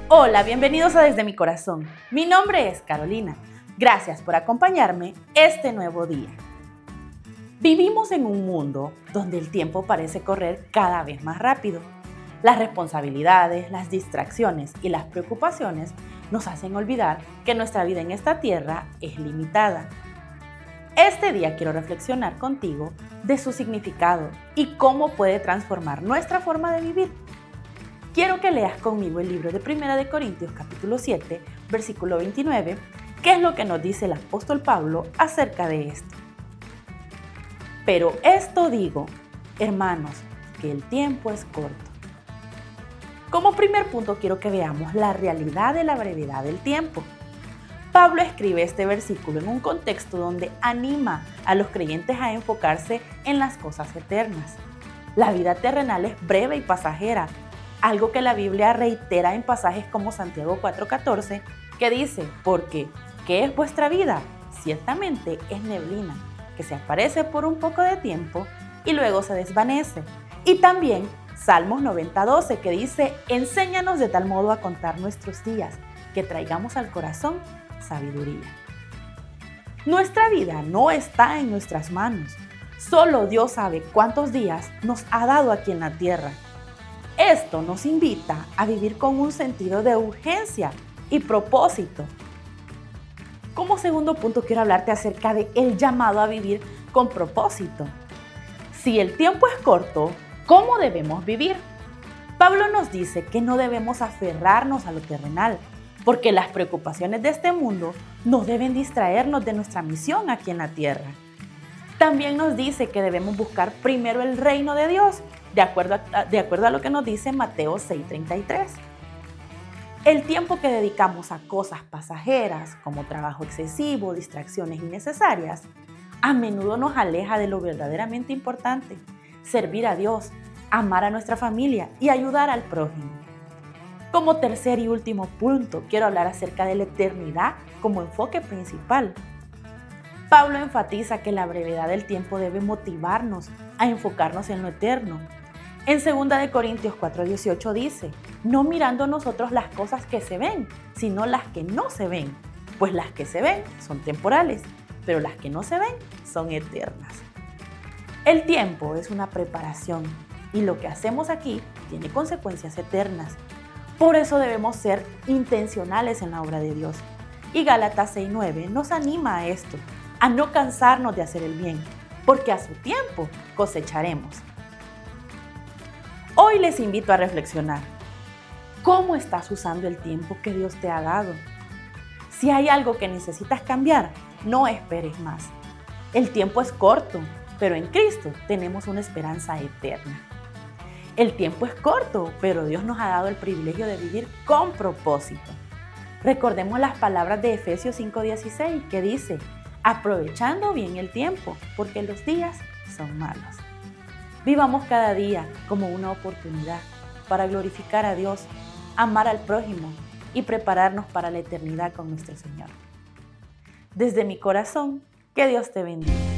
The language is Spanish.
Hola, bienvenidos a Desde mi Corazón. Mi nombre es Carolina. Gracias por acompañarme este nuevo día. Vivimos en un mundo donde el tiempo parece correr cada vez más rápido. Las responsabilidades, las distracciones y las preocupaciones nos hacen olvidar que nuestra vida en esta tierra es limitada. Este día quiero reflexionar contigo de su significado y cómo puede transformar nuestra forma de vivir. Quiero que leas conmigo el libro de 1 de Corintios capítulo 7, versículo 29, que es lo que nos dice el apóstol Pablo acerca de esto. Pero esto digo, hermanos, que el tiempo es corto. Como primer punto quiero que veamos la realidad de la brevedad del tiempo. Pablo escribe este versículo en un contexto donde anima a los creyentes a enfocarse en las cosas eternas. La vida terrenal es breve y pasajera, algo que la Biblia reitera en pasajes como Santiago 4:14, que dice, porque, ¿qué es vuestra vida? Ciertamente es neblina, que se aparece por un poco de tiempo y luego se desvanece. Y también Salmos 90:12, que dice, enséñanos de tal modo a contar nuestros días, que traigamos al corazón sabiduría. Nuestra vida no está en nuestras manos. Solo Dios sabe cuántos días nos ha dado aquí en la tierra. Esto nos invita a vivir con un sentido de urgencia y propósito. Como segundo punto quiero hablarte acerca de el llamado a vivir con propósito. Si el tiempo es corto, ¿cómo debemos vivir? Pablo nos dice que no debemos aferrarnos a lo terrenal, porque las preocupaciones de este mundo no deben distraernos de nuestra misión aquí en la tierra. También nos dice que debemos buscar primero el reino de Dios, de acuerdo a lo que nos dice Mateo 6:33. El tiempo que dedicamos a cosas pasajeras, como trabajo excesivo, distracciones innecesarias, a menudo nos aleja de lo verdaderamente importante: servir a Dios, amar a nuestra familia y ayudar al prójimo. Como tercer y último punto, quiero hablar acerca de la eternidad como enfoque principal. Pablo enfatiza que la brevedad del tiempo debe motivarnos a enfocarnos en lo eterno. En 2 de Corintios 4:18 dice, no mirando nosotros las cosas que se ven, sino las que no se ven, pues las que se ven son temporales, pero las que no se ven son eternas. El tiempo es una preparación y lo que hacemos aquí tiene consecuencias eternas. Por eso debemos ser intencionales en la obra de Dios. Y Gálatas 6:9 nos anima a esto, a no cansarnos de hacer el bien, porque a su tiempo cosecharemos. Hoy les invito a reflexionar. ¿Cómo estás usando el tiempo que Dios te ha dado? Si hay algo que necesitas cambiar, no esperes más. El tiempo es corto, pero en Cristo tenemos una esperanza eterna. El tiempo es corto, pero Dios nos ha dado el privilegio de vivir con propósito. Recordemos las palabras de Efesios 5:16, que dice, aprovechando bien el tiempo, porque los días son malos. Vivamos cada día como una oportunidad para glorificar a Dios, amar al prójimo y prepararnos para la eternidad con nuestro Señor. Desde mi corazón, que Dios te bendiga.